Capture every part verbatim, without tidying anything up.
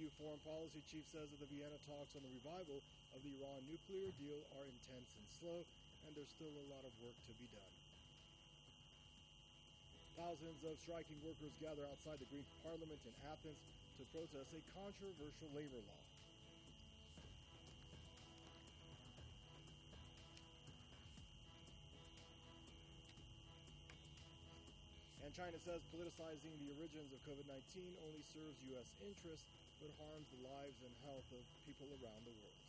U foreign policy chief says that the Vienna talks on the revival of the Iran nuclear deal are intense and slow, and there's still a lot of work to be done. Thousands of striking workers gather outside the Greek parliament in Athens to protest a controversial labor law. And China says politicizing the origins of COVID nineteen only serves U S interests, but harms the lives and health of people around the world.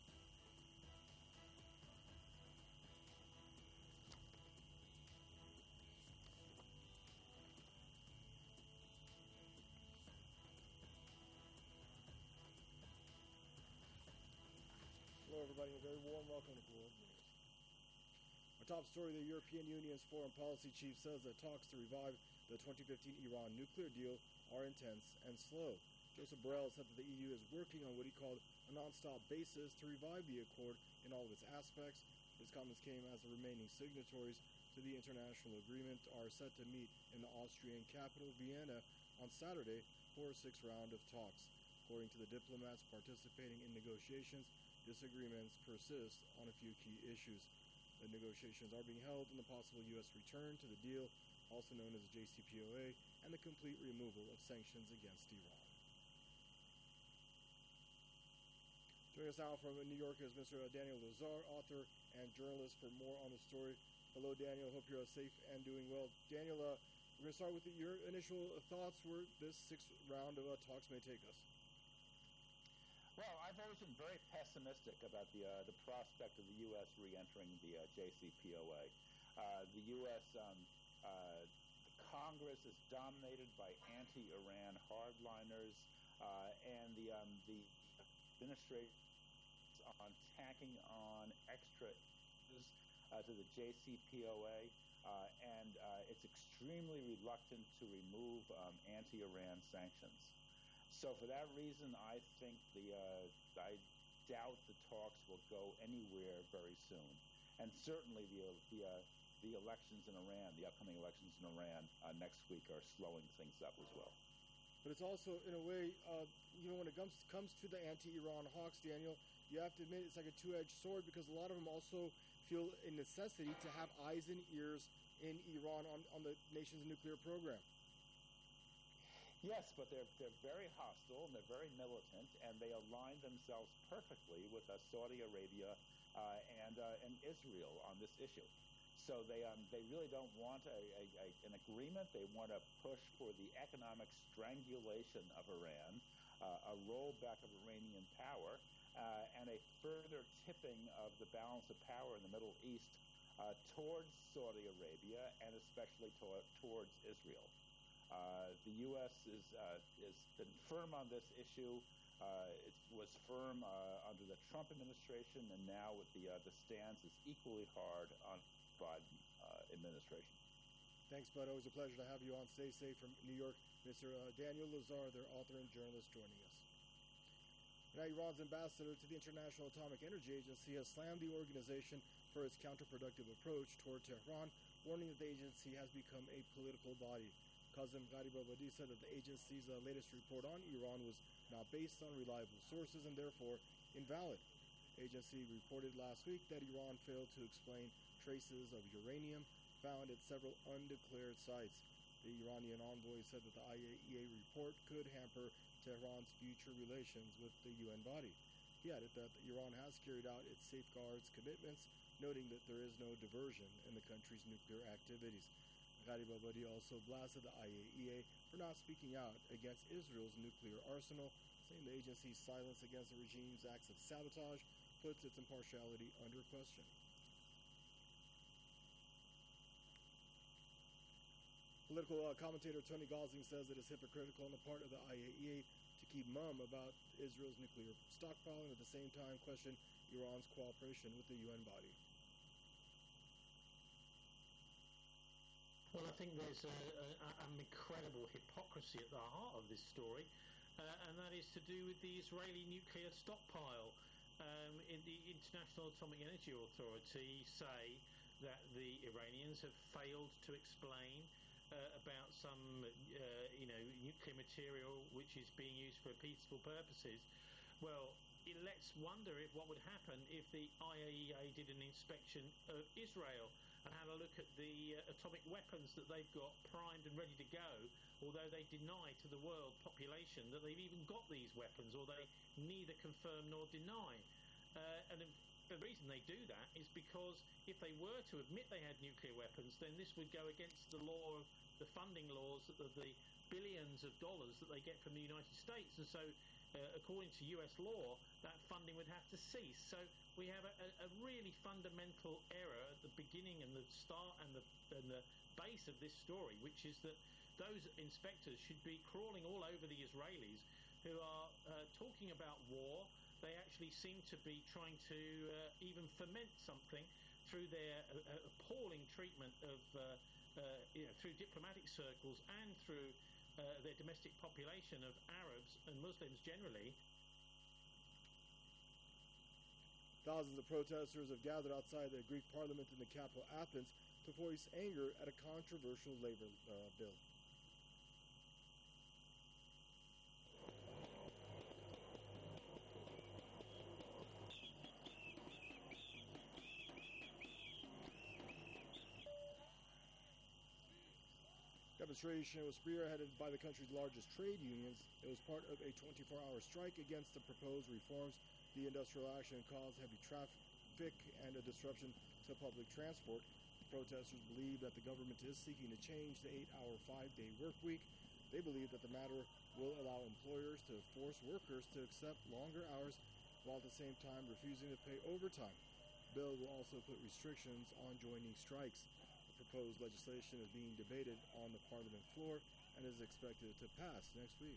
Hello, everybody. A very warm welcome to World News. Our top story, the European Union's foreign policy chief says that talks to revive the twenty fifteen Iran nuclear deal are intense and slow. Joseph Borrell said that the E U is working on what he called a non-stop basis to revive the accord in all of its aspects. His comments came as the remaining signatories to the international agreement are set to meet in the Austrian capital, Vienna, on Saturday for a sixth round of talks. According to the diplomats participating in negotiations, disagreements persist on a few key issues. The negotiations are being held on the possible U S return to the deal, also known as the J C P O A, and the complete removal of sanctions against Iran. Joining us now from New York is Mister Daniel Lazare, author and journalist, for more on the story. Hello, Daniel. Hope you're safe and doing well. Daniel, uh, we're going to start with the, your initial thoughts where this sixth round of uh, talks may take us. Well, I've always been very pessimistic about the uh, the prospect of the U S re-entering the uh, J C P O A. Uh, the U S Um, uh, the Congress is dominated by anti-Iran hardliners, uh, and the um, the administration is on tacking on extra uh, to the J C P O A, uh, and uh, it's extremely reluctant to remove um, anti-Iran sanctions. So for that reason, I think the uh, I doubt the talks will go anywhere very soon, and certainly the the uh, the elections in Iran, the upcoming elections in Iran uh, next week, are slowing things up as well. But it's also, in a way, uh, you know, when it comes comes to the anti-Iran hawks, Daniel, you have to admit it's like a two-edged sword, because a lot of them also feel a necessity to have eyes and ears in Iran on, on the nation's nuclear program. Yes, but they're they're very hostile and they're very militant, and they align themselves perfectly with uh, Saudi Arabia uh, and uh, and Israel on this issue. So they um they really don't want a, a, a an agreement. They want to push for the economic strangulation of Iran, uh, a rollback of Iranian power, uh, and a further tipping of the balance of power in the Middle East uh, towards Saudi Arabia and especially to- towards Israel. Uh, the U S is uh, is been firm on this issue. Uh, it was firm uh, under the Trump administration, and now with the uh, the stance is equally hard on Biden uh, administration. Thanks, bud. Always a pleasure to have you on. Stay safe from New York, Mister Uh, Daniel Lazare, their author and journalist, joining us. Now, Iran's ambassador to the International Atomic Energy Agency has slammed the organization for its counterproductive approach toward Tehran, warning that the agency has become a political body. Kazem Gharibabadi said that the agency's uh, latest report on Iran was not based on reliable sources and therefore invalid. The agency reported last week that Iran failed to explain traces of uranium found at several undeclared sites. The Iranian envoy said that the I A E A report could hamper Tehran's future relations with the U N body. He added that Iran has carried out its safeguards commitments, noting that there is no diversion in the country's nuclear activities. Gharibabadi also blasted the I A E A for not speaking out against Israel's nuclear arsenal, saying the agency's silence against the regime's acts of sabotage puts its impartiality under question. Political uh, commentator Tony Gosling says it is hypocritical on the part of the I A E A to keep mum about Israel's nuclear stockpile and at the same time question Iran's cooperation with the U N body. Well, I think there's a, a, an incredible hypocrisy at the heart of this story, uh, and that is to do with the Israeli nuclear stockpile. Um, in the International Atomic Energy Authority say that the Iranians have failed to explain uh, about some, uh, you know, nuclear material which is being used for peaceful purposes. Well, it lets wonder if what would happen if the I A E A did an inspection of Israel and had a look at the uh, atomic weapons that they've got primed and ready to go, although they deny to the world population that they've even got these weapons, or they neither confirm nor deny. Uh, and the reason they do that is because if they were to admit they had nuclear weapons, then this would go against the law of the funding laws of the billions of dollars that they get from the United States. And so, uh, according to U S law, that funding would have to cease. So we have a, a, a really fundamental error at the beginning and the start and the, and the base of this story, which is that those inspectors should be crawling all over the Israelis who are uh, talking about war. They actually seem to be trying to uh, even foment something through their uh, appalling treatment of, uh, uh, you know, through diplomatic circles and through uh, their domestic population of Arabs and Muslims generally. Thousands of protesters have gathered outside the Greek parliament in the capital Athens to voice anger at a controversial labor uh, bill. Demonstration was spearheaded by the country's largest trade unions. It was part of a twenty-four hour strike against the proposed reforms. The industrial action caused heavy traffic and a disruption to public transport. Protesters believe that the government is seeking to change the eight hour, five day work week. They believe that the matter will allow employers to force workers to accept longer hours while at the same time refusing to pay overtime. The bill will also put restrictions on joining strikes. The proposed legislation is being debated on the parliament floor and is expected to pass next week.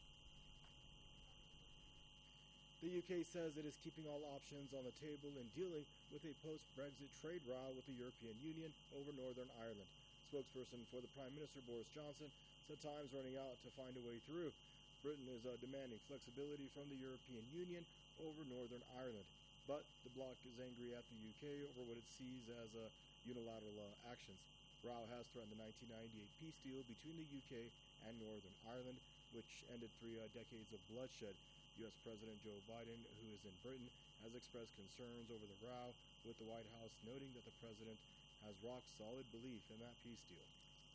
The U K says it is keeping all options on the table in dealing with a post-Brexit trade row with the European Union over Northern Ireland. Spokesperson for the Prime Minister, Boris Johnson, said time's running out to find a way through. Britain is uh, demanding flexibility from the European Union over Northern Ireland. But the bloc is angry at the U K over what it sees as uh, unilateral uh, actions. Row has threatened the nineteen ninety-eight peace deal between the U K and Northern Ireland, which ended three uh, decades of bloodshed. U S President Joe Biden, who is in Britain, has expressed concerns over the row, with the White House noting that the president has rock-solid belief in that peace deal.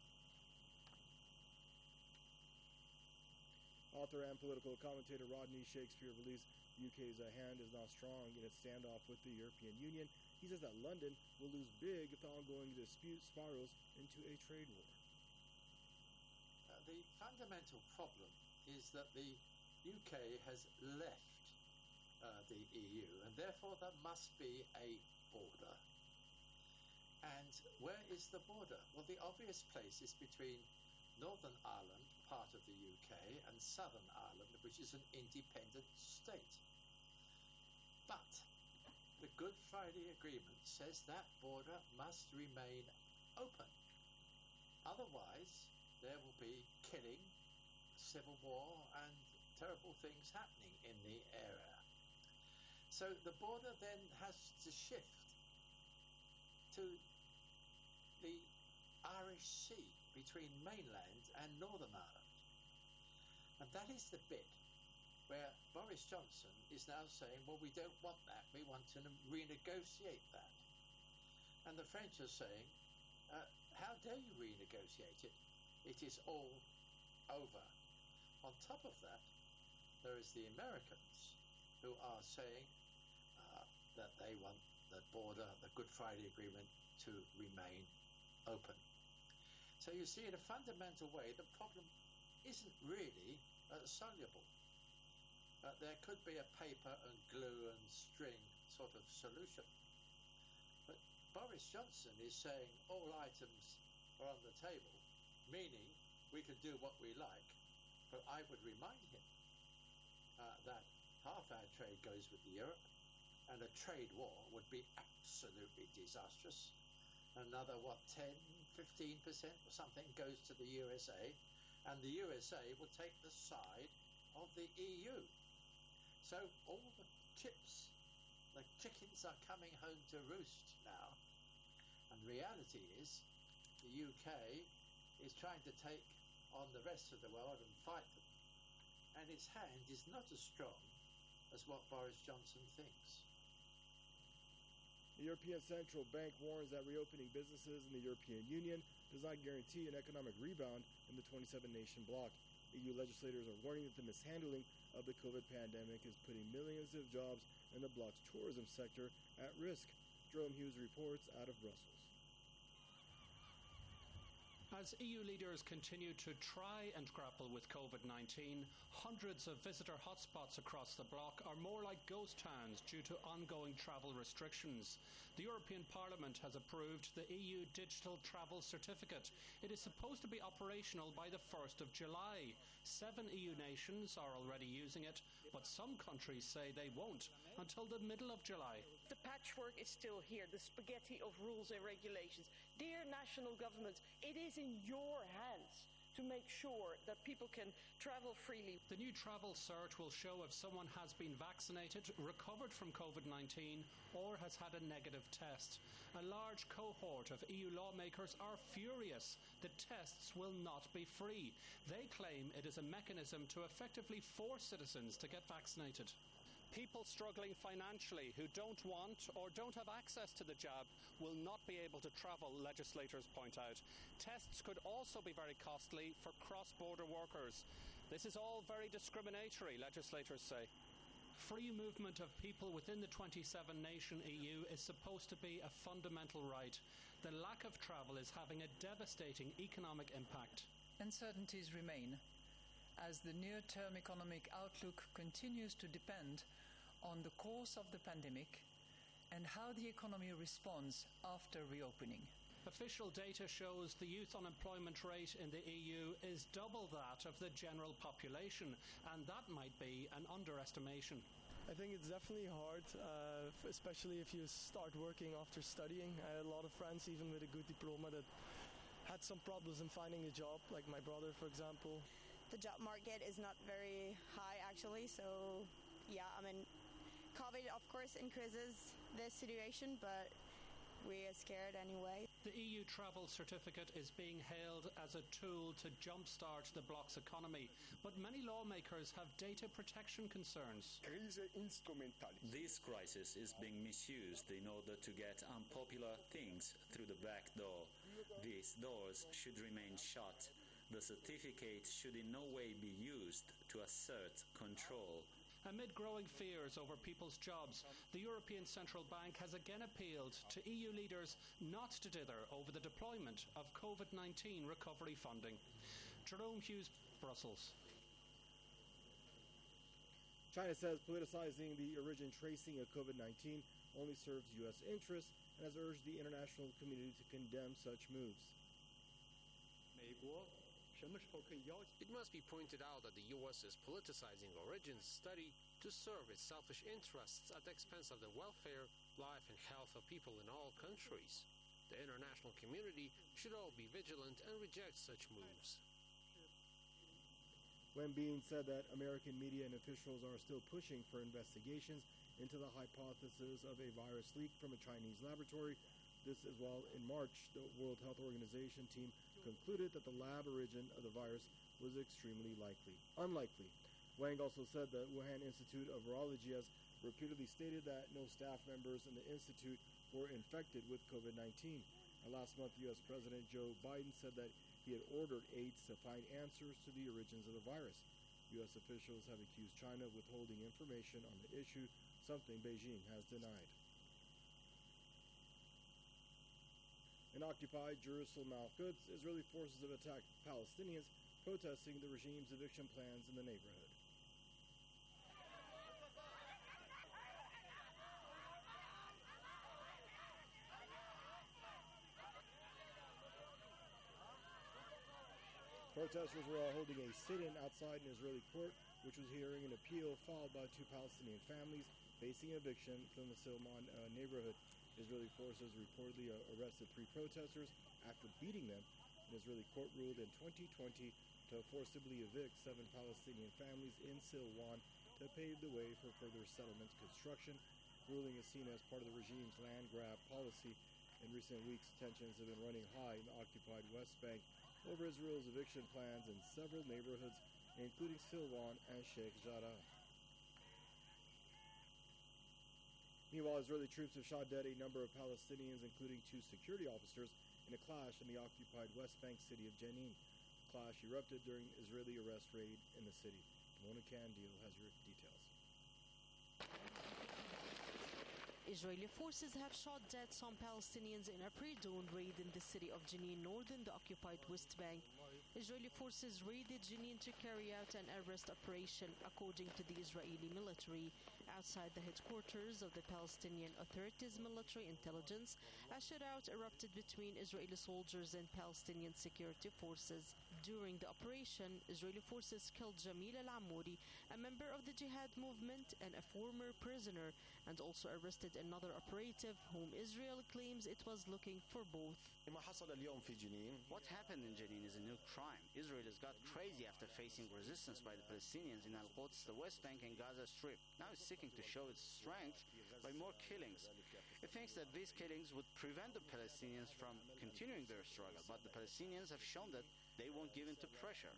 Author and political commentator Rodney Shakespeare believes the U K's uh, hand is not strong in its standoff with the European Union. He says that London will lose big if the ongoing dispute spirals into a trade war. Uh, the fundamental problem is that the U K has left uh, the E U, and therefore there must be a border. And where is the border? Well, the obvious place is between Northern Ireland, part of the U K, and Southern Ireland, which is an independent state. But the Good Friday Agreement says that border must remain open. Otherwise, there will be killing, civil war, and terrible things happening in the area. So the border then has to shift to the Irish Sea between mainland and Northern Ireland. And that is the bit where Boris Johnson is now saying, well, we don't want that, we want to renegotiate that. And the French are saying, uh, how dare you renegotiate it? It is all over. On top of that, there is the Americans who are saying uh, that they want the border, the Good Friday Agreement, to remain open. So you see, in a fundamental way, the problem isn't really uh, soluble. Uh, there could be a paper and glue and string sort of solution. But Boris Johnson is saying all items are on the table, meaning we can do what we like. But I would remind him uh, that half our trade goes with Europe, and a trade war would be absolutely disastrous. Another, what, ten, fifteen percent or something goes to the U S A, and the U S A will take the side of the E U. So all the chips, the chickens are coming home to roost now. And reality is the U K is trying to take on the rest of the world and fight them. And its hand is not as strong as what Boris Johnson thinks. The European Central Bank warns that reopening businesses in the European Union does not guarantee an economic rebound in the twenty-seven nation bloc. E U legislators are warning that the mishandling of the COVID pandemic is putting millions of jobs in the bloc's tourism sector at risk. Jerome Hughes reports out of Brussels. As E U leaders continue to try and grapple with COVID nineteen, hundreds of visitor hotspots across the bloc are more like ghost towns due to ongoing travel restrictions. The European Parliament has approved the E U Digital Travel Certificate. It is supposed to be operational by the first of July. Seven E U nations are already using it, but some countries say they won't until the middle of July. The patchwork is still here, the spaghetti of rules and regulations. Dear national governments, it is in your hands to make sure that people can travel freely. The new travel cert will show if someone has been vaccinated, recovered from COVID nineteen, or has had a negative test. A large cohort of E U lawmakers are furious. The tests will not be free. They claim it is a mechanism to effectively force citizens to get vaccinated. People struggling financially who don't want or don't have access to the jab will not be able to travel, legislators point out. Tests could also be very costly for cross-border workers. This is all very discriminatory, legislators say. Free movement of people within the twenty-seven nation E U is supposed to be a fundamental right. The lack of travel is having a devastating economic impact. Uncertainties remain, as the near-term economic outlook continues to depend on the course of the pandemic and how the economy responds after reopening. Official data shows the youth unemployment rate in the E U is double that of the general population, and that might be an underestimation. I think it's definitely hard, uh, especially if you start working after studying. I had a lot of friends, even with a good diploma, that had some problems in finding a job, like my brother, for example. The job market is not very high, actually, so yeah, I mean, COVID, of course, increases this situation, but we are scared anyway. The E U travel certificate is being hailed as a tool to jumpstart the bloc's economy, but many lawmakers have data protection concerns. This crisis is being misused in order to get unpopular things through the back door. These doors should remain shut. The certificate should in no way be used to assert control. Amid growing fears over people's jobs, the European Central Bank has again appealed to E U leaders not to dither over the deployment of COVID nineteen recovery funding. Jerome Hughes, Brussels. China says politicizing the origin tracing of COVID nineteen only serves U S interests and has urged the international community to condemn such moves. It must be pointed out that the U S is politicizing origins study to serve its selfish interests at the expense of the welfare, life and health of people in all countries. The international community should all be vigilant and reject such moves. Wen Bin said that American media and officials are still pushing for investigations into the hypothesis of a virus leak from a Chinese laboratory. This as well in March, the World Health Organization team concluded that the lab origin of the virus was extremely likely, unlikely. Wang also said that Wuhan Institute of Virology has repeatedly stated that no staff members in the institute were infected with COVID nineteen. And last month, U S President Joe Biden said that he had ordered aides to find answers to the origins of the virus. U S officials have accused China of withholding information on the issue, something Beijing has denied. In occupied Jerusalem Al-Quds, Israeli forces have attacked Palestinians protesting the regime's eviction plans in the neighborhood. Protesters were all holding a sit-in outside an Israeli court, which was hearing an appeal filed by two Palestinian families facing eviction from the Silman uh, neighborhood. Israeli forces reportedly uh, arrested three protesters after beating them. An Israeli court ruled in twenty twenty to forcibly evict seven Palestinian families in Silwan to pave the way for further settlement construction. The ruling is seen as part of the regime's land grab policy. In recent weeks, tensions have been running high in the occupied West Bank over Israel's eviction plans in several neighborhoods, including Silwan and Sheikh Jarrah. Meanwhile, Israeli troops have shot dead a number of Palestinians, including two security officers, in a clash in the occupied West Bank city of Jenin. The clash erupted during an Israeli arrest raid in the city. Mona Kandil has your details. Israeli forces have shot dead some Palestinians in a pre-dawn raid in the city of Jenin, northern the occupied West Bank. Israeli forces raided Jenin to carry out an arrest operation, according to the Israeli military. Outside the headquarters of the Palestinian Authority's military intelligence, a shootout erupted between Israeli soldiers and Palestinian security forces. During the operation, Israeli forces killed Jamil al-Amoudi, a member of the Jihad movement and a former prisoner, and also arrested another operative whom Israel claims it was looking for both. What happened in Jenin is a new crime. Israel has got crazy after facing resistance by the Palestinians in Al-Quds, the West Bank and Gaza Strip. Now it's seeking to show its strength by more killings. It thinks that these killings would prevent the Palestinians from continuing their struggle, but the Palestinians have shown that they won't give in to pressure.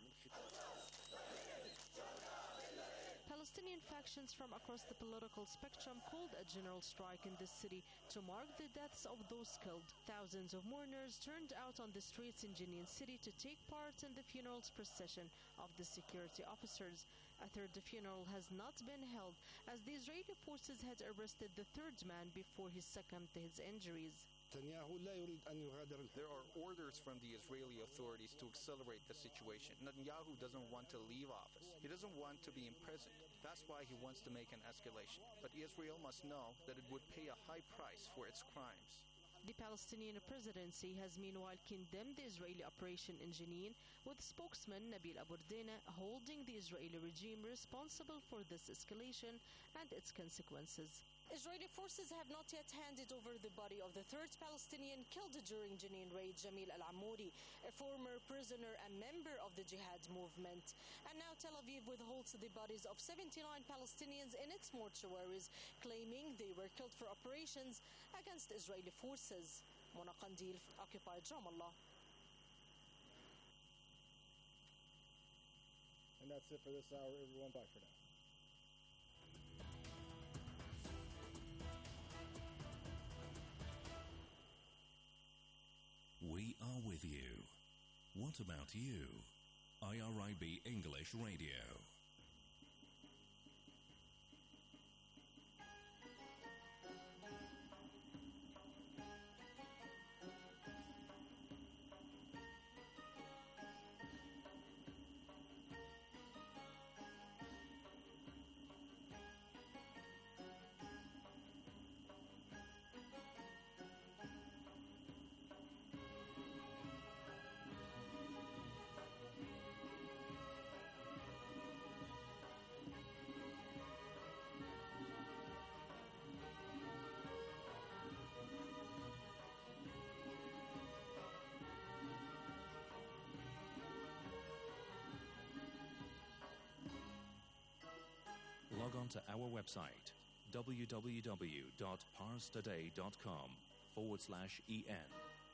Palestinian factions from across the political spectrum called a general strike in the city to mark the deaths of those killed. Thousands of mourners turned out on the streets in Jenin city to take part in the funeral's procession of the security officers. A third funeral has not been held, as the Israeli forces had arrested the third man before he succumbed to his injuries. There are orders from the Israeli authorities to accelerate the situation. Netanyahu doesn't want to leave office. He doesn't want to be imprisoned. That's why he wants to make an escalation. But Israel must know that it would pay a high price for its crimes. The Palestinian presidency has meanwhile condemned the Israeli operation in Jenin, with spokesman Nabil Abu Erdena holding the Israeli regime responsible for this escalation and its consequences. Israeli forces have not yet handed over the body of the third Palestinian killed during Jenin raid, Jamil al-Amoudi, a former prisoner and member of the Jihad movement. And now Tel Aviv withholds the bodies of seventy-nine Palestinians in its mortuaries, claiming they were killed for operations against Israeli forces. Mona Kandil, occupied Ramallah. And that's it for this hour, everyone. Bye for now. We are with you. What about you? I R I B English Radio. Log on to our website, www.parstoday.com forward slash en.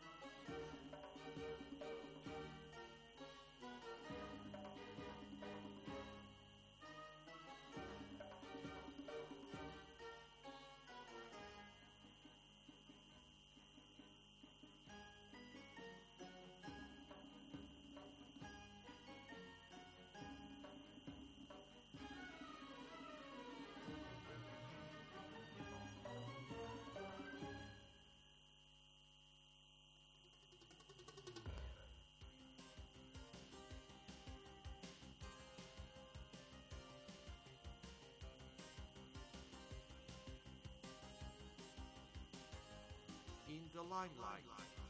In the limelight.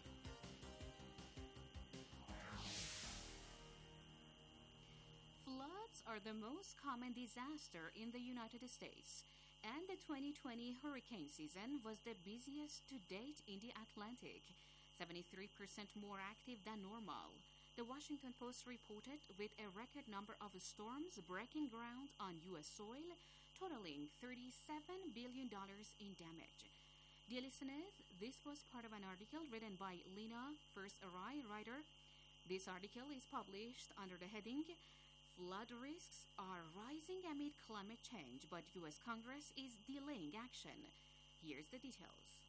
Floods are the most common disaster in the United States, and the twenty twenty hurricane season was the busiest to date in the Atlantic, seventy-three percent more active than normal. The Washington Post reported with a record number of storms breaking ground on U S soil, totaling thirty-seven billion dollars in damage. Dear listeners, this was part of an article written by Lena First Arai writer This article is published under the heading Flood Risks Are Rising Amid Climate Change, but U S Congress is Delaying Action. Here's the details.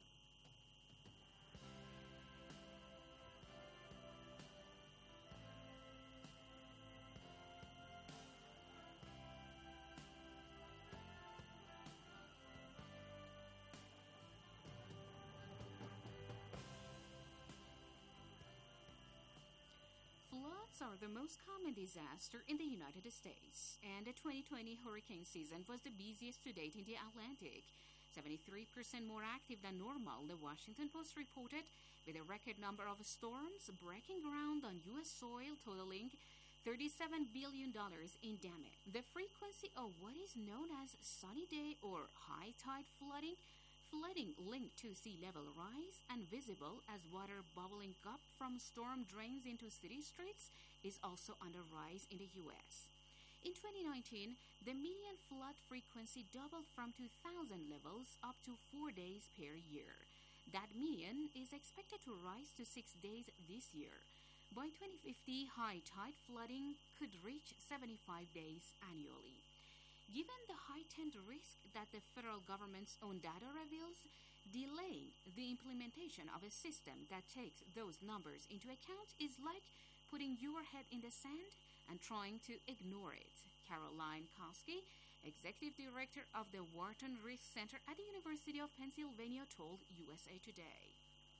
Floods are the most common disaster in the United States, and the twenty twenty hurricane season was the busiest to date in the Atlantic. seventy-three percent more active than normal, the Washington Post reported, with a record number of storms breaking ground on U S soil totaling thirty-seven billion dollars in damage. The frequency of what is known as sunny day or high tide flooding Flooding linked to sea level rise and visible as water bubbling up from storm drains into city streets is also on the rise in the U S. In twenty nineteen, the median flood frequency doubled from two thousand levels up to four days per year. That median is expected to rise to six days this year. By twenty fifty, high tide flooding could reach seventy-five days annually. Given the heightened risk that the federal government's own data reveals, delaying the implementation of a system that takes those numbers into account is like putting your head in the sand and trying to ignore it. Caroline Koski, executive director of the Wharton Risk Center at the University of Pennsylvania, told U S A Today.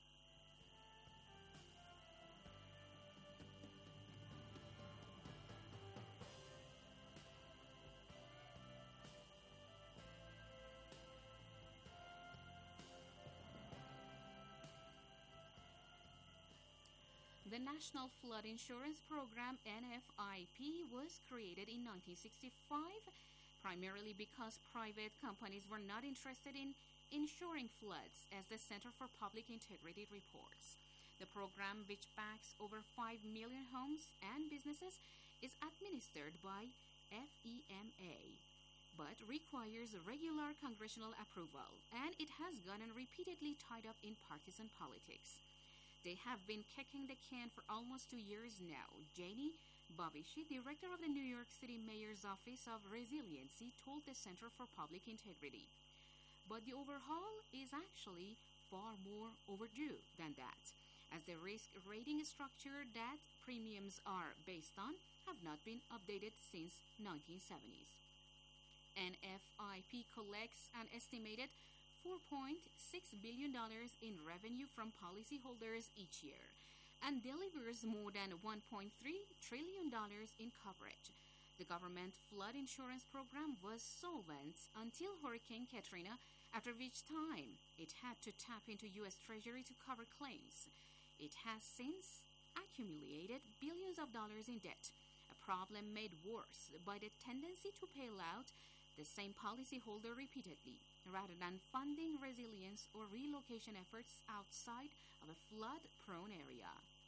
The National Flood Insurance Program, N F I P, was created in nineteen sixty-five, primarily because private companies were not interested in insuring floods, as the Center for Public Integrity reports. The program, which backs over five million homes and businesses, is administered by F E M A, but requires regular congressional approval, and it has gotten repeatedly tied up in partisan politics. They have been kicking the can for almost two years now. Janie Babishi, director of the New York City Mayor's Office of Resiliency, told the Center for Public Integrity. But the overhaul is actually far more overdue than that, as the risk rating structure that premiums are based on have not been updated since nineteen seventies. N F I P collects an estimated four point six billion dollars in revenue from policyholders each year and delivers more than one point three trillion dollars in coverage. The government flood insurance program was solvent until Hurricane Katrina, after which time it had to tap into U S Treasury to cover claims. It has since accumulated billions of dollars in debt, a problem made worse by the tendency to bail out the same policyholder repeatedly, rather than funding resilience or relocation efforts outside of a flood-prone area.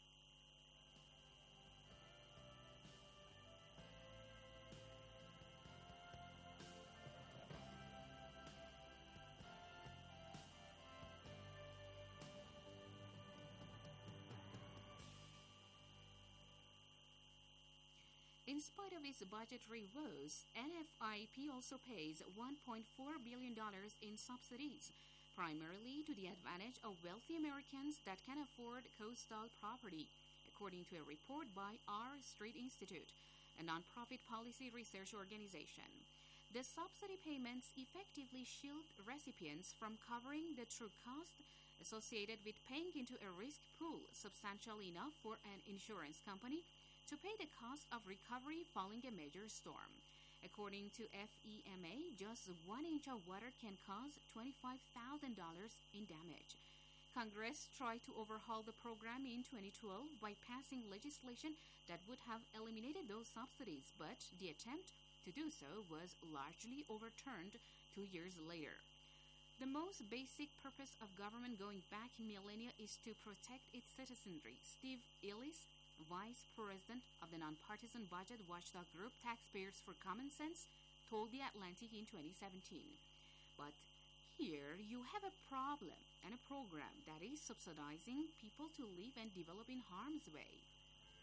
In spite of its budgetary woes, N F I P also pays one point four billion dollars in subsidies, primarily to the advantage of wealthy Americans that can afford coastal property, according to a report by R Street Institute, a nonprofit policy research organization. The subsidy payments effectively shield recipients from covering the true cost associated with paying into a risk pool substantial enough for an insurance company to pay the cost of recovery following a major storm. According to F E M A, just one inch of water can cause twenty-five thousand dollars in damage. Congress tried to overhaul the program in twenty twelve by passing legislation that would have eliminated those subsidies, but the attempt to do so was largely overturned two years later. The most basic purpose of government going back millennia is to protect its citizenry. Steve Ellis, Vice President of the nonpartisan budget watchdog group Taxpayers for Common Sense, told The Atlantic in twenty seventeen. But here you have a problem and a program that is subsidizing people to live and develop in harm's way.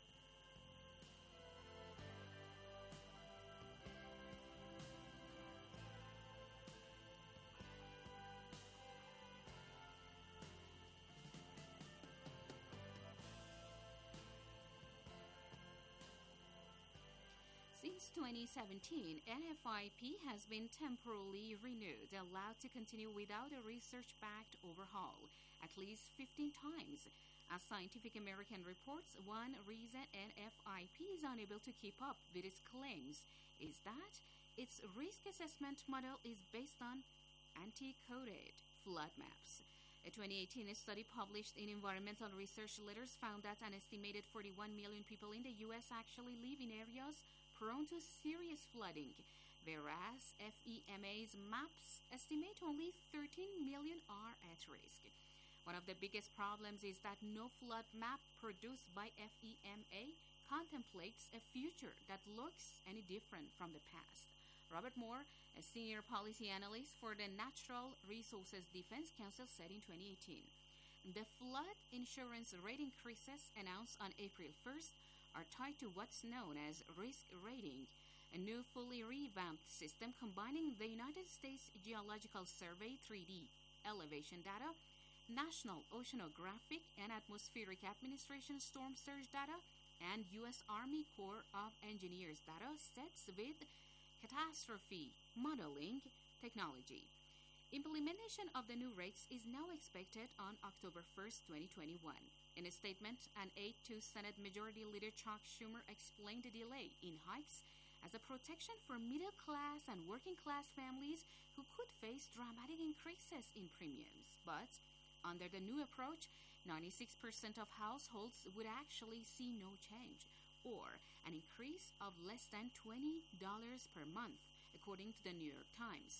twenty seventeen, N F I P has been temporarily renewed, allowed to continue without a research-backed overhaul at least fifteen times. As Scientific American reports, one reason N F I P is unable to keep up with its claims is that its risk assessment model is based on anti-coded flood maps. A twenty eighteen study published in Environmental Research Letters found that an estimated forty-one million people in the U S actually live in areas prone to serious flooding, whereas F E M A's maps estimate only thirteen million are at risk. One of the biggest problems is that no flood map produced by F E M A contemplates a future that looks any different from the past. Robert Moore, a senior policy analyst for the Natural Resources Defense Council, said in twenty eighteen, the flood insurance rate increases announced on April first are tied to what's known as risk rating, a new fully revamped system combining the United States Geological Survey three D elevation data, National Oceanographic and Atmospheric Administration storm surge data, and U S Army Corps of Engineers data sets with catastrophe modeling technology. Implementation of the new rates is now expected on October first, twenty twenty-one. In a statement, an eight two Senate Majority Leader Chuck Schumer explained the delay in hikes as a protection for middle-class and working-class families who could face dramatic increases in premiums. But under the new approach, ninety-six percent of households would actually see no change, or an increase of less than twenty dollars per month, according to the New York Times.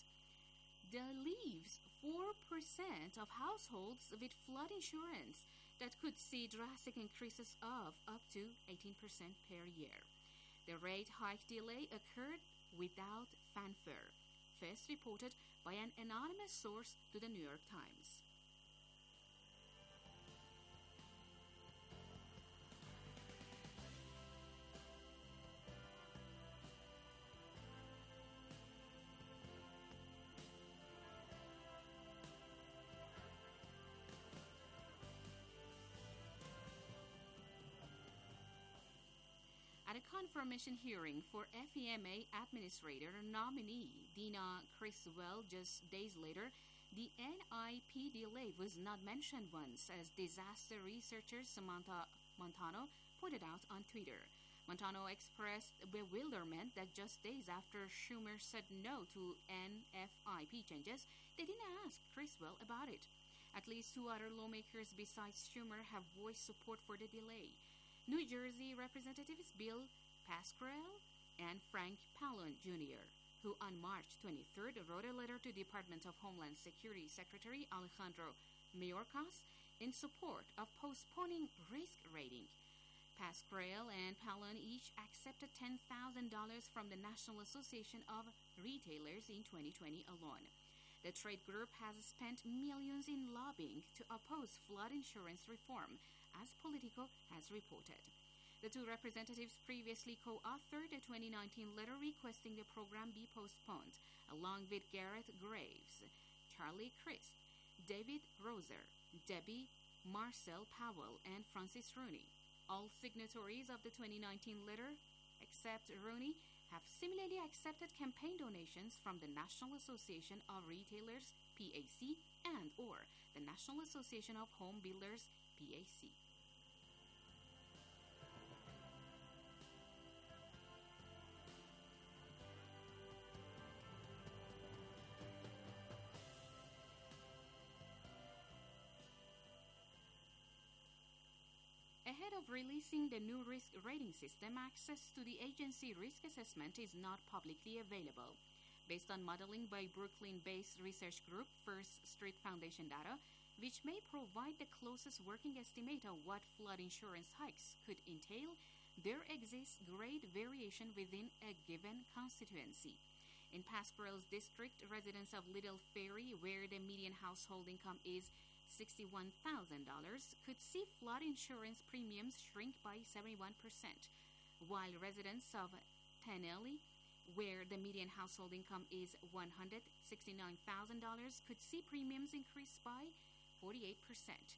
That leaves four percent of households with flood insurance that could see drastic increases of up to eighteen percent per year. The rate hike delay occurred without fanfare, first reported by an anonymous source to the New York Times. At a confirmation hearing for F E M A Administrator nominee Dina Criswell just days later, the N I P delay was not mentioned once, as disaster researcher Samantha Montano pointed out on Twitter. Montano expressed bewilderment that just days after Schumer said no to N F I P changes, they didn't ask Criswell about it. At least two other lawmakers besides Schumer have voiced support for the delay. New Jersey Representatives Bill Pascrell and Frank Pallone Junior, who on March twenty-third wrote a letter to Department of Homeland Security Secretary Alejandro Mayorkas in support of postponing risk rating. Pascrell and Pallone each accepted ten thousand dollars from the National Association of Retailers in twenty twenty alone. The trade group has spent millions in lobbying to oppose flood insurance reform, as Politico has reported. The two representatives previously co-authored a twenty nineteen letter requesting the program be postponed, along with Garrett Graves, Charlie Crist, David Roser, Debbie Marcel Powell, and Francis Rooney. All signatories of the twenty nineteen letter, except Rooney, have similarly accepted campaign donations from the National Association of Retailers, P A C, and or the National Association of Home Builders, P A C. Ahead of releasing the new risk rating system, access to the agency risk assessment is not publicly available. Based on modeling by Brooklyn-based research group First Street Foundation data, which may provide the closest working estimate of what flood insurance hikes could entail, there exists great variation within a given constituency. In Pascrell's district, residents of Little Ferry, where the median household income is sixty-one thousand dollars, could see flood insurance premiums shrink by seventy-one percent, while residents of Tanelli, where the median household income is one hundred sixty-nine thousand dollars, could see premiums increase by forty-eight percent.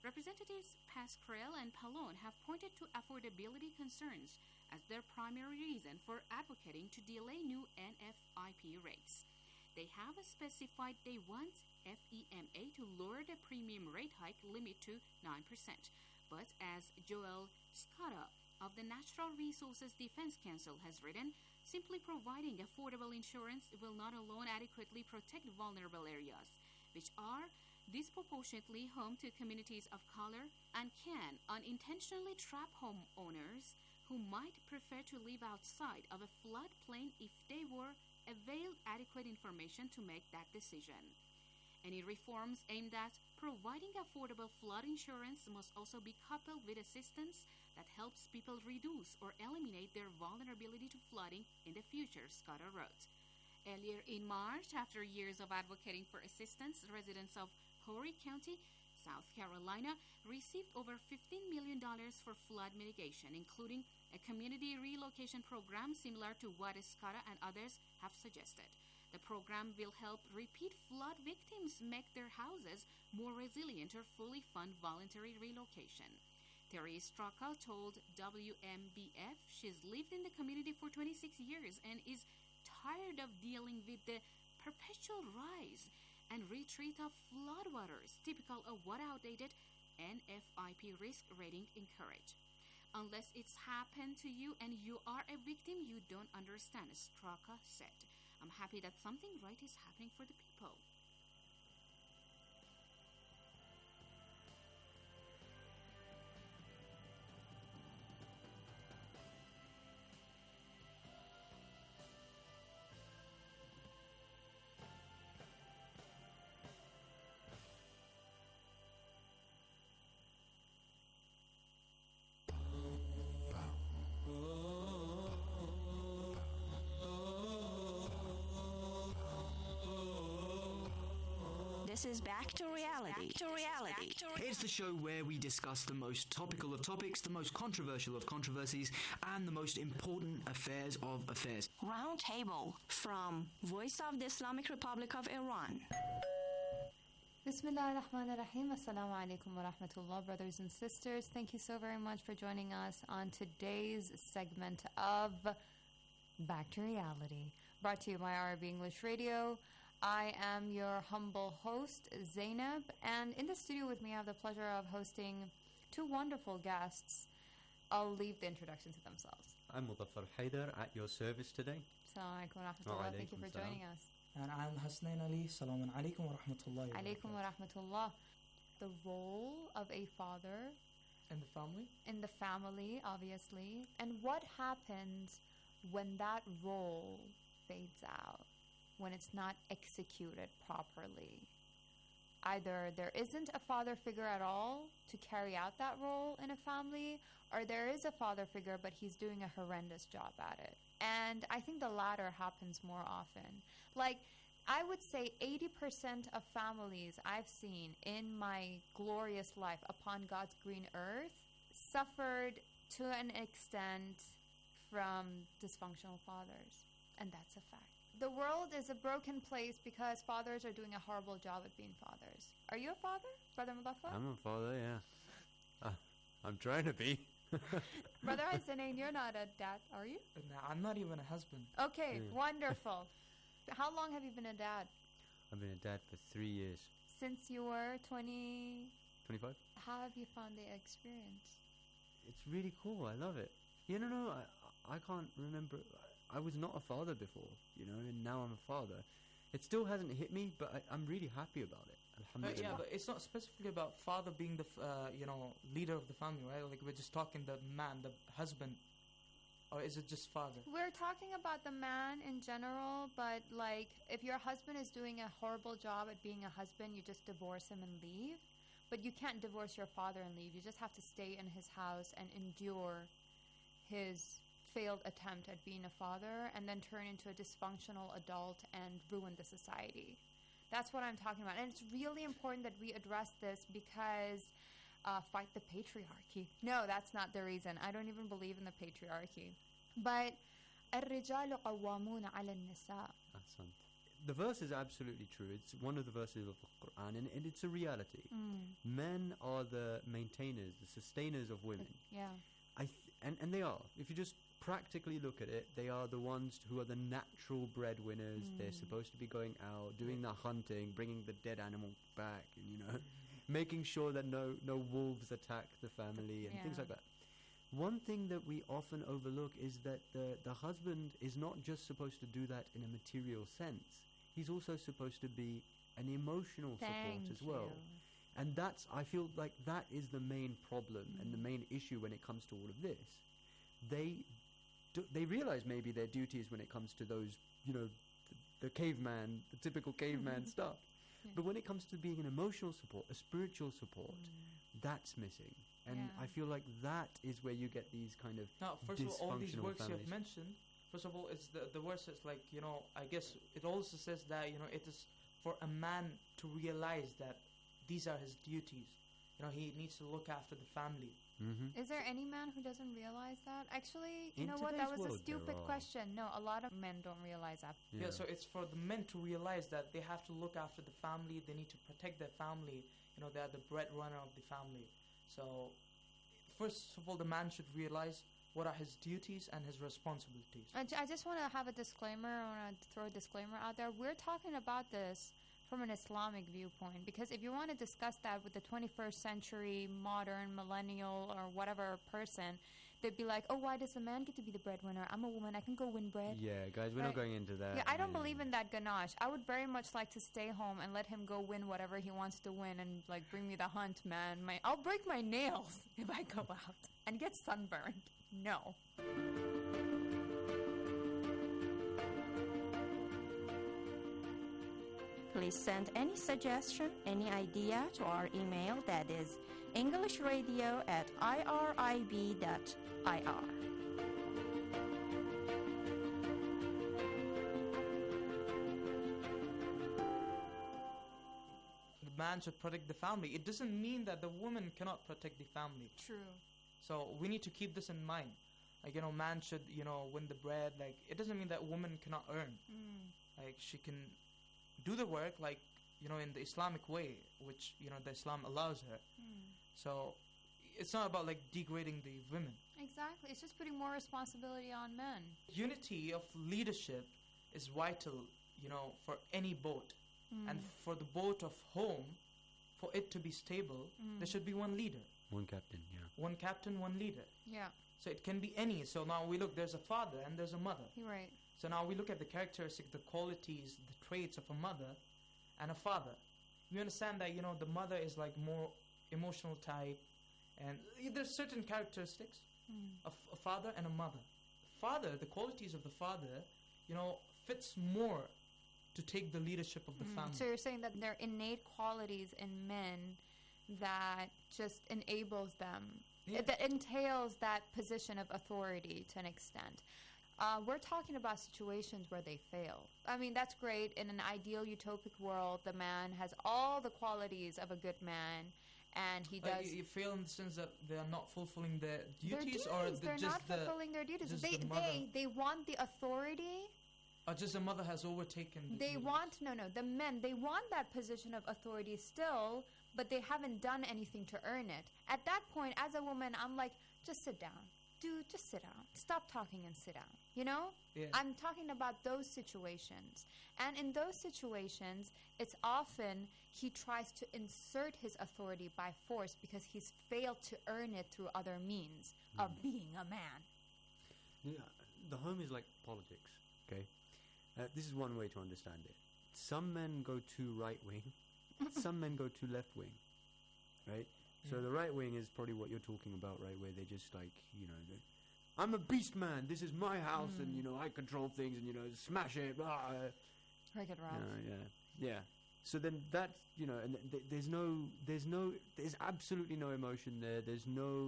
Representatives Pascrell and Pallone have pointed to affordability concerns as their primary reason for advocating to delay new N F I P rates. They have specified they want F E M A to lower the premium rate hike limit to nine percent. But as Joel Scotta of the Natural Resources Defense Council has written, simply providing affordable insurance will not alone adequately protect vulnerable areas, which are disproportionately home to communities of color and can unintentionally trap homeowners who might prefer to live outside of a floodplain if they were availed adequate information to make that decision. Any reforms aimed at providing affordable flood insurance must also be coupled with assistance that helps people reduce or eliminate their vulnerability to flooding in the future, Scotta wrote. Earlier in March, after years of advocating for assistance, residents of Horry County, South Carolina, received over fifteen million dollars for flood mitigation, including a community relocation program similar to what Scotta and others have suggested. The program will help repeat flood victims make their houses more resilient or fully fund voluntary relocation. Terry Straka told W M B F she's lived in the community for twenty-six years and is tired of dealing with the perpetual rise and retreat of floodwaters, typical of what outdated N F I P risk rating encourage. Unless it's happened to you and you are a victim, you don't understand, Straka said. I'm happy that something right is happening for the people. This is Back to Reality. Back to reality. It's the show where we discuss the most topical of topics, the most controversial of controversies, and the most important affairs of affairs. Roundtable from Voice of the Islamic Republic of Iran. Bismillah ar-Rahman ar-Rahim. Assalamu alaikum wa rahmatullah, brothers and sisters. Thank you so very much for joining us on today's segment of Back to Reality, brought to you by R B English Radio. I am your humble host, Zainab, and in the studio with me I have the pleasure of hosting two wonderful guests. I'll leave the introduction to themselves. I'm Mudaffar Haidar at your service today. Assalamu alaikum wa rahmatullah. Thank you for salam. joining us. And I'm Hasnain Ali. Assalamu alaikum wa rahmatullahi wa Alaikum wa rahmatullah. The role of a father in the family? In the family, obviously. And what happens when that role fades out? When it's not executed properly. Either there isn't a father figure at all to carry out that role in a family, or there is a father figure but he's doing a horrendous job at it. And I think the latter happens more often. Like, I would say eighty percent of families I've seen in my glorious life upon God's green earth suffered to an extent from dysfunctional fathers. And that's a fact. The world is a broken place because fathers are doing a horrible job at being fathers. Are you a father, Brother Mudaffar? I'm a father, yeah. Uh, I'm trying to be. Brother Hasnain, you're not a dad, are you? No, I'm not even a husband. Okay, Yeah. wonderful. How long have you been a dad? I've been a dad for three years. Since you were twenty... twenty-five? How have you found the experience? It's really cool. I love it. You know, no, I, I can't remember. I was not a father before, you know, and now I'm a father. It still hasn't hit me, but I, I'm really happy about it. Uh, Alhamdulillah. yeah, but it's not specifically about father being the, f- uh, you know, leader of the family, right? Like, we're just talking the man, the husband, or is it just father? We're talking about the man in general, but, like, if your husband is doing a horrible job at being a husband, you just divorce him and leave. But you can't divorce your father and leave. You just have to stay in his house and endure his failed attempt at being a father and then turn into a dysfunctional adult and ruin the society. That's what I'm talking about. And it's really important that we address this because uh, fight the patriarchy. No, that's not the reason. I don't even believe in the patriarchy. But الرجال قوامون على النساء. the verse is absolutely true. It's one of the verses of the Quran, and, and it's a reality. Mm. Men are the maintainers, the sustainers of women. Yeah. I th- and, and they are. If you just practically look at it, they are the ones who are the natural breadwinners. Mm. They're supposed to be going out, doing the hunting, bringing the dead animal back, and, you know, making sure that no, no wolves attack the family and Yeah. things like that. One thing that we often overlook is that the, the husband is not just supposed to do that in a material sense. He's also supposed to be an emotional Thank support as well. you. And that's, I feel like that is the main problem Mm. and the main issue when it comes to all of this. They do, they realize maybe their duties when it comes to those, you know, the, the caveman, the typical caveman stuff. Yeah. But when it comes to being an emotional support, a spiritual support, that's missing. And Yeah. I feel like that is where you get these kind of Now, first of all, all these dysfunctional works you have families. mentioned, first of all, it's the, the verse is like, you know, I guess it also says that, you know, it is for a man to realize that these are his duties. You know, he needs to look after the family. Mm-hmm. Is there any man who doesn't realize that? Actually, you In know what? That today's was a world, there stupid are. question. No, a lot of men don't realize that. Yeah. so it's for the men to realize that they have to look after the family, they need to protect their family, you know, they're the breadwinner of the family. So, first of all, the man should realize what are his duties and his responsibilities. I, j- I just want to have a disclaimer. I want to throw a disclaimer out there. We're talking about this from an Islamic viewpoint, because if you want to discuss that with the twenty-first century modern millennial or whatever person, they'd be like, oh, why does the man get to be the breadwinner? I'm a woman, I can go win bread. Yeah, guys, we're not Right. going into that. Yeah, I don't believe in that ganache. I would very much like to stay home and let him go win whatever he wants to win and like bring me the hunt, man. My I'll break my nails if I go out and get sunburned. No. Please send any suggestion, any idea to our email, that is englishradio at irib dot I R. The man should protect the family. It doesn't mean that the woman cannot protect the family. True. So we need to keep this in mind. Like, you know, man should, you know, win the bread. Like, it doesn't mean that woman cannot earn. Mm. Like, she can do the work, like, you know, in the Islamic way, which, you know, the Islam allows her. Mm. So it's not about, like, degrading the women. Exactly. It's just putting more responsibility on men. Unity of leadership is vital, you know, for any boat. Mm. And for the boat of home, for it to be stable, Mm. there should be one leader. One captain, yeah. One captain, one leader. Yeah. So it can be any. So now we look, there's a father and there's a mother. You're right. So now we look at the characteristics, the qualities, the traits of a mother and a father. We understand that, you know, the mother is like more emotional type, and there's certain characteristics Mm. of a father and a mother. Father, the qualities of the father, you know, fits more to take the leadership of the Mm. family. So you're saying that there are innate qualities in men that just enables them, Yeah. that entails that position of authority to an extent. Uh, we're talking about situations where they fail. I mean, that's great. In an ideal utopic world, the man has all the qualities of a good man, and he Like, does. you, you feel in the sense that they are not fulfilling their their duties, duties. or the, They're just not the, fulfilling their duties. just They, the mother, they, they want the authority. or just the mother has overtaken. The They duties. want, no, no, the men, they want that position of authority still, but they haven't done anything to earn it. At that point, as a woman, I'm like, just sit down. Dude, just sit down. Stop talking and sit down. You know? Yeah. I'm talking about those situations. And in those situations, it's often he tries to insert his authority by force because he's failed to earn it through other means of being a man. Yeah, the home is like politics, okay? Uh, this is one way to understand it. Some men go too right wing, some men go too left wing, right? So Mm. the right wing is probably what you're talking about, right? Where they just like, you know, they, I'm a beast man, this is my house, and, you know, I control things, and, you know, smash it, blah. Wreck-It Ralph. Yeah, yeah, yeah. So then that, you know, and th- there's no, there's no, there's absolutely no emotion there. There's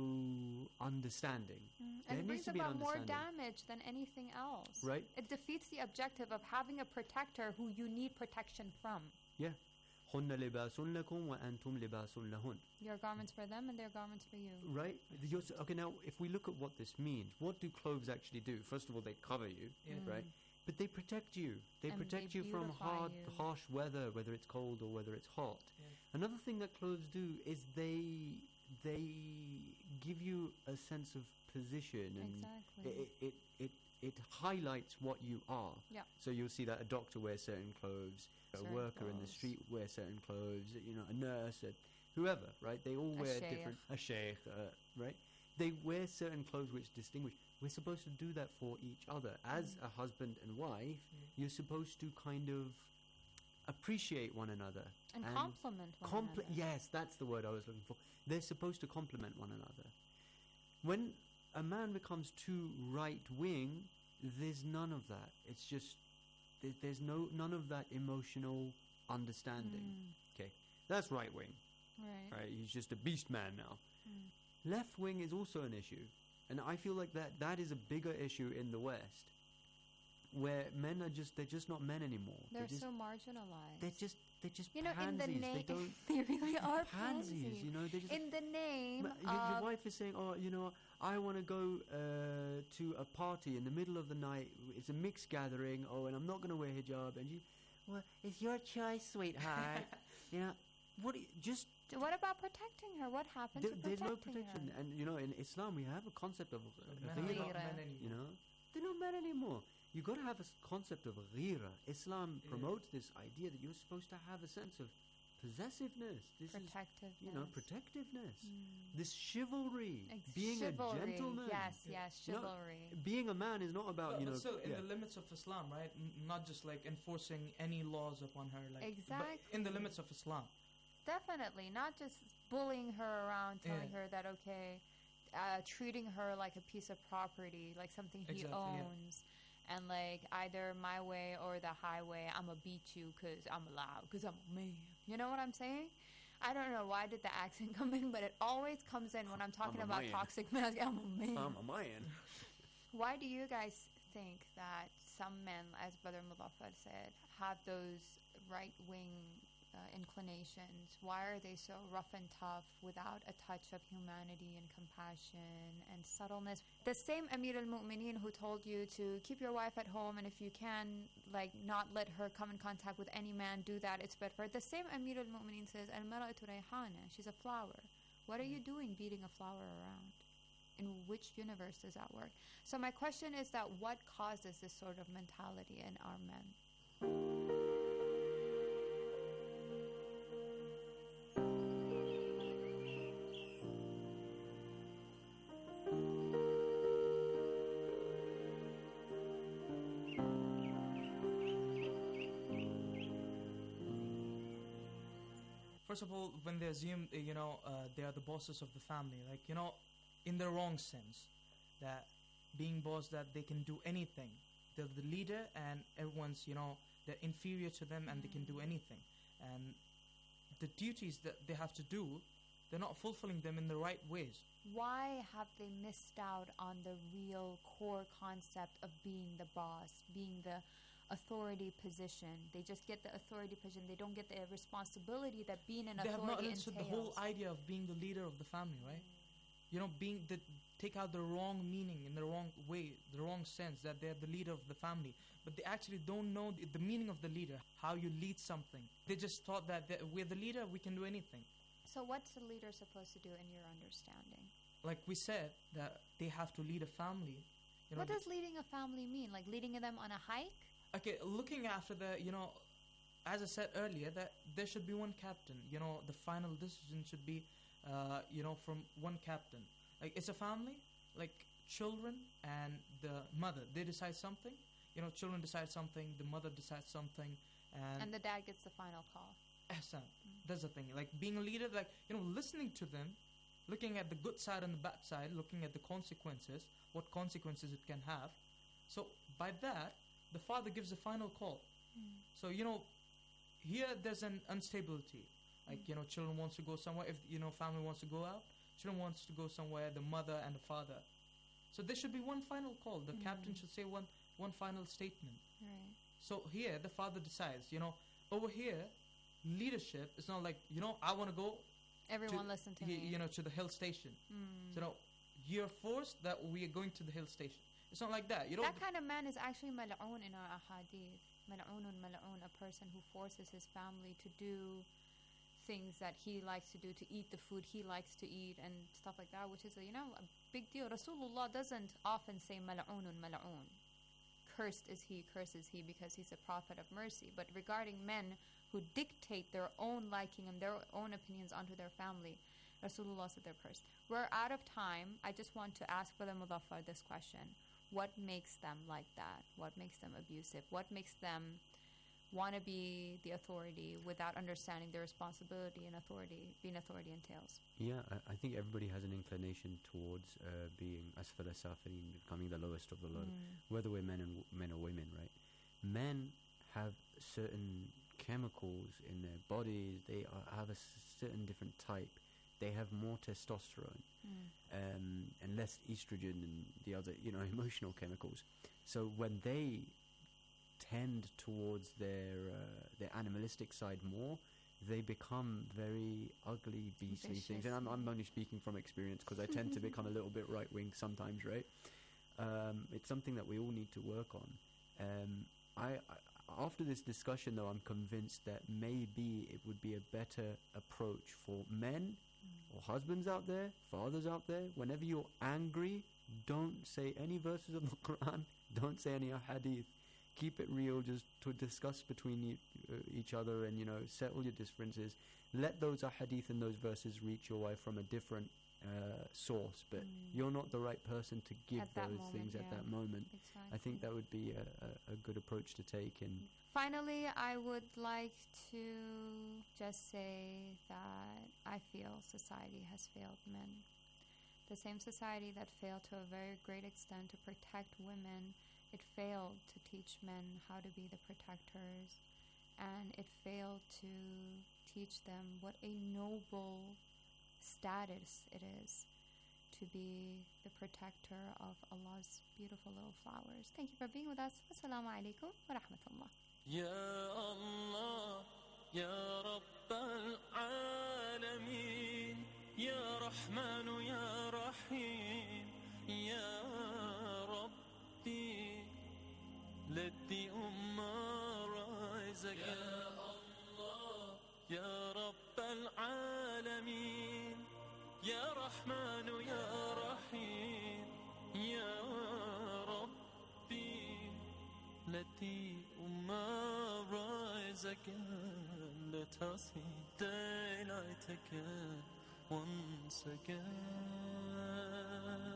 no understanding. Mm, There and it needs brings to be an about more understanding. damage than anything else. Right. It defeats the objective of having a protector who you need protection from. Yeah. هن لباس لكم وأنتم لباس لهن. Your garments for them and their garments for you. Right? You're s- okay, now, if we look at what this means, what do clothes actually do? First of all, they cover you, Yeah. right? but they protect you. They And protect they you from beautify hard, you. harsh weather, whether it's cold or whether it's hot. Yeah. Another thing that clothes do is they they give you a sense of position, and Exactly. it, it it it highlights what you are. Yeah. So you'll see that a doctor wears certain clothes, Certain a worker in the clothes. street wears certain clothes, you know, a nurse, a whoever, right? They all A wear sheikh. different. A sheikh, uh, right? They wear certain clothes which distinguish. We're supposed to do that for each other. As Mm. a husband and wife, Mm. you're supposed to kind of appreciate one another. And compliment one compli- another. Yes, that's the word I was looking for. They're supposed to complement one another. When a man becomes too right wing, there's none of that. It's just there, there's no none of that emotional understanding. Mm. Okay, that's right wing. Right. Right, he's just a beast man now. Mm. Left wing is also an issue, and I feel like that that is a bigger issue in the West, where men are just they're just not men anymore. They're just, so marginalized. They're just they're just you know, pansies. in the name, they don't they really are pansies. You know, they just in the name Ma- your, your of wife is saying, "Oh, you know, I want to go uh, to a party in the middle of the night. It's a mixed gathering. Oh, and I'm not going to wear hijab." And you, well, it's your choice, sweetheart. You know, what? do you- Just what about protecting her? What happened there, to there's no protecting protection. her? And you know, in Islam, we have a concept of uh, Men are not ghira. men anymore. You know, they're not men anymore. You got to have a s- concept of ghira. Islam Yeah. promotes this idea that you're supposed to have a sense of possessiveness. This is, Protectiveness. you know, protectiveness. Mm. This chivalry, Ex- being chivalry. a gentleman. Yes, yes, You know, chivalry. being a man is not about But, you know. but still, in yeah. the limits of Islam, right? N- not just like enforcing any laws upon her, like but Exactly. in the limits of Islam. Definitely, not just bullying her around, telling Yeah. her that okay, uh, treating her like a piece of property, like something he Exactly, yeah. owns, and like either my way or the highway. I'm gonna beat you because I'm allowed, because I'm a man. You know what I'm saying? I don't know why did the accent come in, but it always comes in when I'm talking a about man. toxic masculinity. I'm a man. I'm a man. Why do you guys think that some men, as Brother Mudaffar said, have those right-wing uh, inclinations? Why are they so rough and tough without a touch of humanity and compassion and subtleness? The same Amir al-Mu'mineen who told you to keep your wife at home, and if you can, like, not let her come in contact with any man, do that, it's better for her. The same Amir al-Mu'mineen says, al-mar'atu rayhana, she's a flower. What are you doing beating a flower around? In which universe does that work? So my question is that what causes this sort of mentality in our men? First of all, when they assume, uh, you know, uh, they are the bosses of the family, like, you know, in the wrong sense, that being boss, that they can do anything. They're the leader and everyone's, you know, they're inferior to them and they can do anything. And the duties that they have to do, they're not fulfilling them in the right ways. Why have they missed out on the real core concept of being the boss, being the authority position? They just get the authority position. They don't get the responsibility that being an They have not authority understood entails. the whole idea of being the leader of the family, right? You know, being the take out the wrong meaning in the wrong way, the wrong sense that they're the leader of the family, but they actually don't know the, the meaning of the leader, how you lead something. They just thought that, that we're the leader, we can do anything. So what's the leader supposed to do in your understanding? Like we said, that they have to lead a family. You know, What does leading a family mean? Like leading them on a hike? okay, looking after the, you know, as I said earlier, that there should be one captain. You know, the final decision should be, uh, you know, from one captain. Like, it's a family, like children and the mother. They decide something. You know, children decide something, the mother decides something. And, And the dad gets the final call. Ahsan. That's the thing. Like, being a leader, like, you know, listening to them, looking at the good side and the bad side, looking at the consequences, what consequences it can have. So, by that, the father gives the final call. Mm. So, you know, here there's an instability. Like, Mm. you know, children wants to go somewhere. If, you know, family wants to go out, children wants to go somewhere, the mother and the father. So there should be one final call. The Mm. captain should say one, one final statement. Right. So here, the father decides, you know, over here, leadership is not like, you know, I want to go Everyone to, listen to y- me. you know, to the hill station. Mm. So, you know, you're forced that we are going to the hill station. It's not like that. You don't. That kind of man is actually mal'oon in our ahadith. Mal'oonun mal'oon, a person who forces his family to do things that he likes to do, to eat the food he likes to eat and stuff like that, which is a, you know, a big deal. Rasulullah doesn't often say mal'oonun mal'oon. Cursed is he, cursed is he, because he's a prophet of mercy. But regarding men who dictate their own liking and their own opinions onto their family, Rasulullah said they're cursed. We're out of time. I just want to ask Brother Muzaffar this question. What makes them like that? What makes them abusive? What makes them want to be the authority without understanding the responsibility and authority, being authority entails? Yeah, I, I think everybody has an inclination towards uh, being asfala safilin, becoming the lowest of the low, Mm. whether we're men and w- men or women, right? Men have certain chemicals in their bodies. They are, have a s- certain different type. They have more testosterone Mm. um, and less estrogen and the other, you know, emotional chemicals. So when they tend towards their uh, their animalistic side more, they become very ugly, beastly things. And I'm, I'm only speaking from experience because I tend to become a little bit right wing sometimes, right? Um, it's something that we all need to work on. Um, I, I after this discussion, though, I'm convinced that maybe it would be a better approach for men or husbands out there, fathers out there. Whenever you're angry, don't say any verses of the Quran. Don't say any hadith. Keep it real, just to discuss between you, uh, each other and, you know, settle your differences. Let those hadith and those verses reach your wife from a different uh, source, but Mm. you're not the right person to give At that those moment, things at yeah. that moment. Exactly. I think that would be a, a, a good approach to take. And Finally, I would like to just say that I feel society has failed men. The same society that failed to a very great extent to protect women, it failed to teach men how to be the protectors, and it failed to teach them what a noble status it is to be the protector of Allah's beautiful little flowers. Thank you for being with us. Assalamu alaikum wa rahmatullah. يا الله يا رب العالمين يا رحمن يا رحيم يا ربي let the ummah rise again يا الله يا رب العالمين يا رحمن يا رحيم يا ربي let the ummah rise again. Let us see daylight again, once again.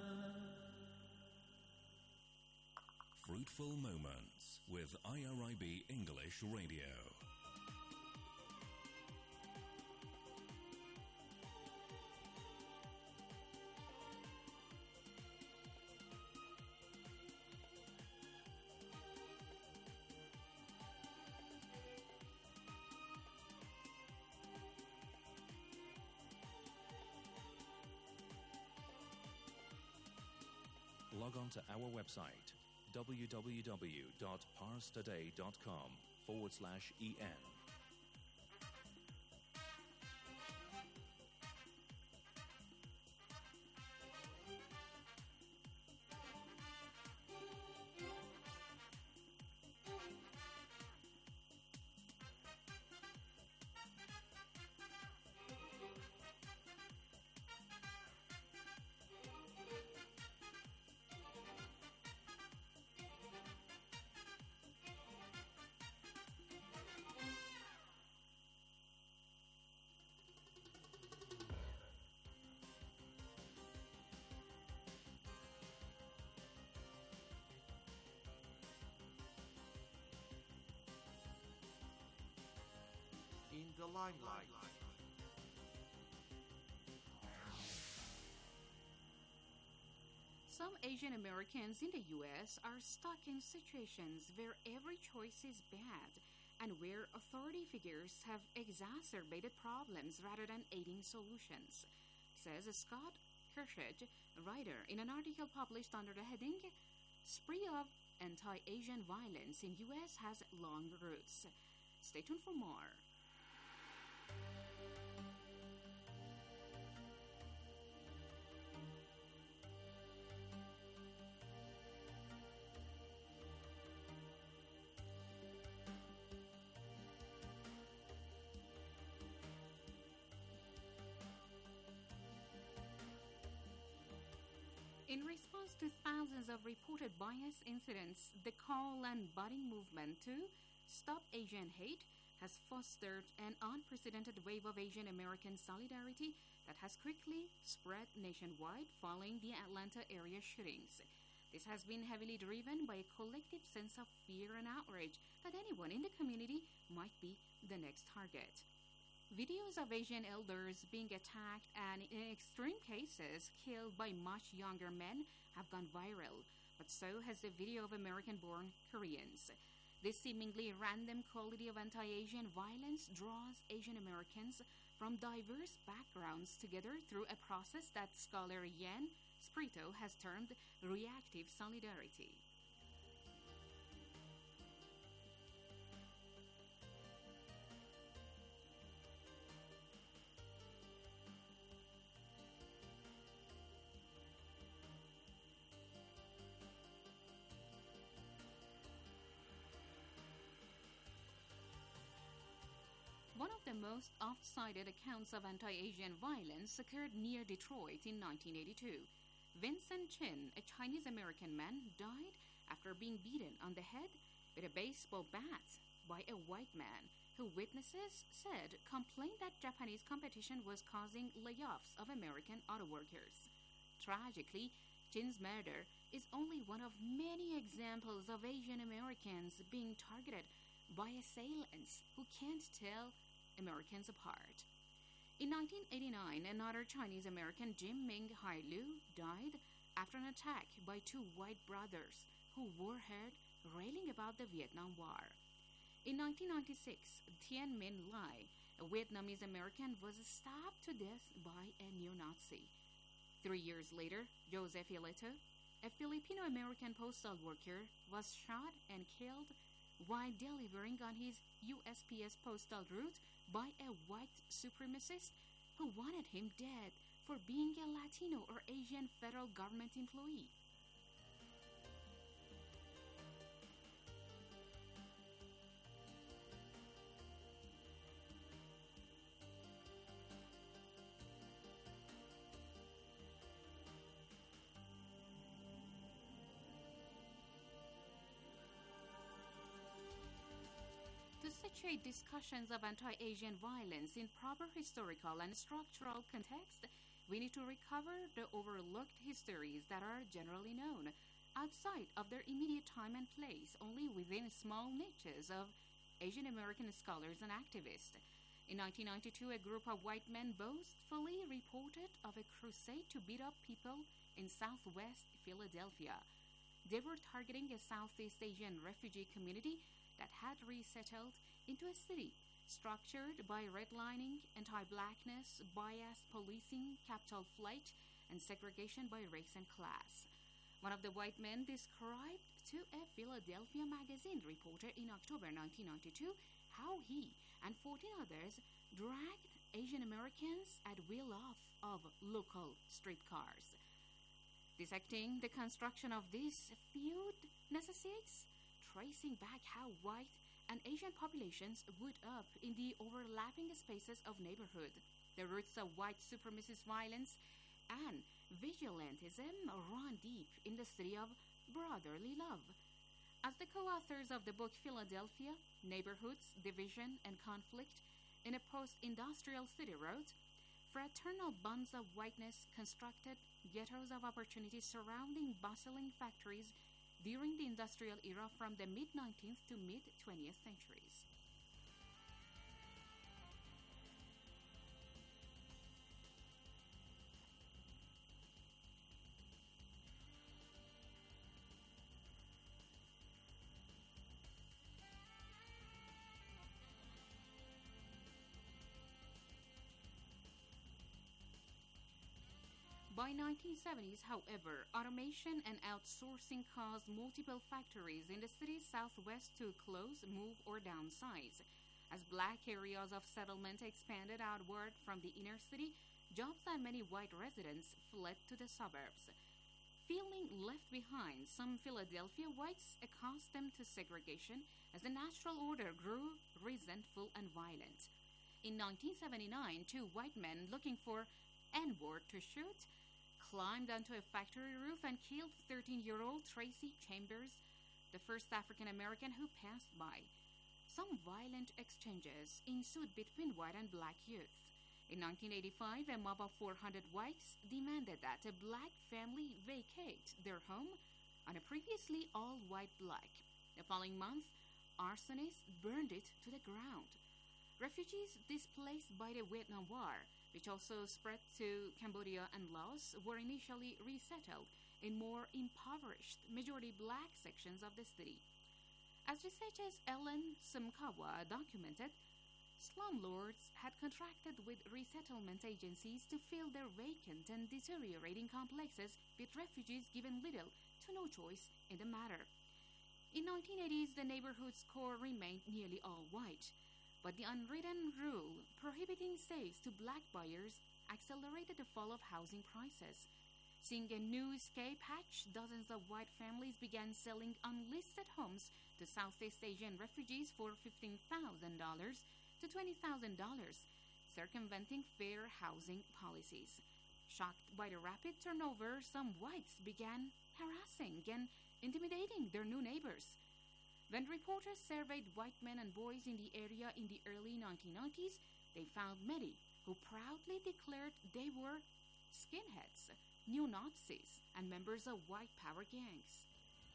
Fruitful Moments with I R I B English Radio. Log on to our website www.parstoday.com forward slash en. In the limelight. Some Asian Americans in the U S are stuck in situations where every choice is bad and where authority figures have exacerbated problems rather than aiding solutions, says Scott Kershage, a writer, in an article published under the heading Spree of Anti-Asian Violence in U S Has Long Roots. Stay tuned for more. In response to thousands of reported bias incidents, the call and budding movement to Stop Asian Hate has fostered an unprecedented wave of Asian American solidarity that has quickly spread nationwide following the Atlanta area shootings. This has been heavily driven by a collective sense of fear and outrage that anyone in the community might be the next target. Videos of Asian elders being attacked and, in extreme cases, killed by much younger men have gone viral, but so has the video of American-born Koreans. This seemingly random quality of anti-Asian violence draws Asian Americans from diverse backgrounds together through a process that scholar Yan Sprito has termed reactive solidarity. One of the most oft-cited accounts of anti-Asian violence occurred near Detroit in nineteen eighty-two. Vincent Chin, a Chinese-American man, died after being beaten on the head with a baseball bat by a white man who, witnesses said, complained that Japanese competition was causing layoffs of American auto workers. Tragically, Chin's murder is only one of many examples of Asian Americans being targeted by assailants who can't tell Americans apart. In nineteen eighty-nine, another Chinese-American, Jim Ming Hai Lu, died after an attack by two white brothers who were heard railing about the Vietnam War. In nineteen ninety-six, Tien Minh Lai, a Vietnamese-American, was stabbed to death by a neo-Nazi. Three years later, Joseph Ileto, a Filipino-American postal worker, was shot and killed while delivering on his U S P S postal route by a white supremacist who wanted him dead for being a Latino or Asian federal government employee. To situate discussions of anti-Asian violence in proper historical and structural context, we need to recover the overlooked histories that are generally known, outside of their immediate time and place, only within small niches of Asian American scholars and activists. In nineteen ninety-two, a group of white men boastfully reported of a crusade to beat up people in southwest Philadelphia. They were targeting a Southeast Asian refugee community that had resettled into a city structured by redlining, anti-blackness, biased policing, capital flight, and segregation by race and class. One of the white men described to a Philadelphia Magazine reporter in October nineteen ninety-two how he and fourteen others dragged Asian Americans at will off of local streetcars. Dissecting the construction of this feud necessitates tracing back how white and Asian populations would up in the overlapping spaces of neighborhood, the roots of white supremacist violence and vigilantism run deep in the city of brotherly love. As the co-authors of the book Philadelphia, Neighborhoods, Division, and Conflict in a Post-Industrial City wrote, fraternal bonds of whiteness constructed ghettos of opportunity surrounding bustling factories during the industrial era from the mid-nineteenth to mid-twentieth centuries. By nineteen seventies, however, automation and outsourcing caused multiple factories in the city's southwest to close, move, or downsize. As black areas of settlement expanded outward from the inner city, jobs and many white residents fled to the suburbs. Feeling left behind, some Philadelphia whites, accustomed to segregation as the natural order, grew resentful and violent. In nineteen seventy-nine, two white men looking for N-word to shoot climbed onto a factory roof and killed thirteen-year-old Tracy Chambers, the first African American who passed by. Some violent exchanges ensued between white and black youth. In nineteen eighty-five, a mob of four hundred whites demanded that a black family vacate their home on a previously all-white block. The following month, arsonists burned it to the ground. Refugees displaced by the Vietnam War, which also spread to Cambodia and Laos, were initially resettled in more impoverished, majority black sections of the city. As researchers Ellen Simkawa documented, slumlords had contracted with resettlement agencies to fill their vacant and deteriorating complexes with refugees given little to no choice in the matter. In the nineteen eighties, the neighborhood's core remained nearly all white, but the unwritten rule prohibiting sales to black buyers accelerated the fall of housing prices. Seeing a new escape hatch, dozens of white families began selling unlisted homes to Southeast Asian refugees for fifteen thousand dollars to twenty thousand dollars, circumventing fair housing policies. Shocked by the rapid turnover, some whites began harassing and intimidating their new neighbors. When reporters surveyed white men and boys in the area in the early nineteen nineties, they found many who proudly declared they were skinheads, neo-Nazis, and members of white power gangs.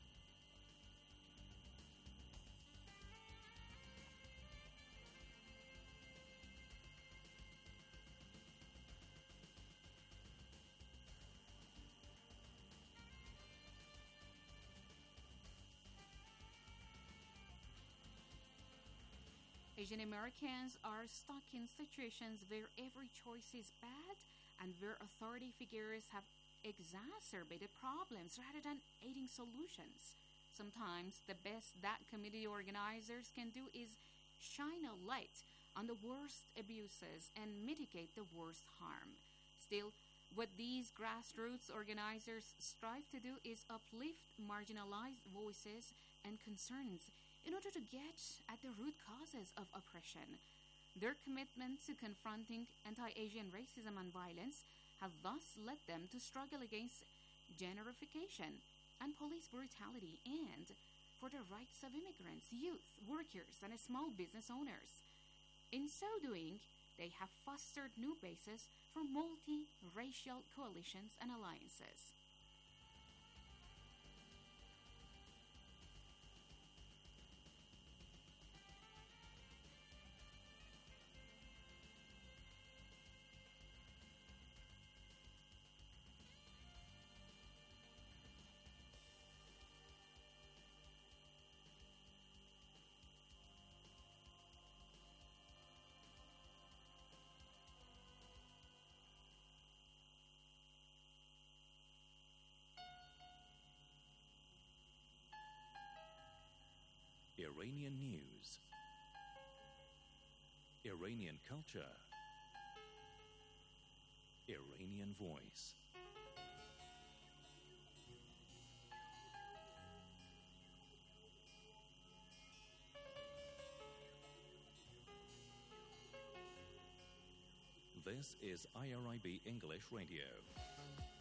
Asian Americans are stuck in situations where every choice is bad and where authority figures have exacerbated problems rather than aiding solutions. Sometimes the best that community organizers can do is shine a light on the worst abuses and mitigate the worst harm. Still, what these grassroots organizers strive to do is uplift marginalized voices and concerns in order to get at the root causes of oppression. Their commitment to confronting anti-Asian racism and violence have thus led them to struggle against gentrification and police brutality and for the rights of immigrants, youth, workers, and small business owners. In so doing, they have fostered new bases for multi-racial coalitions and alliances. Iranian news, Iranian culture, Iranian voice. This is I R I B English Radio.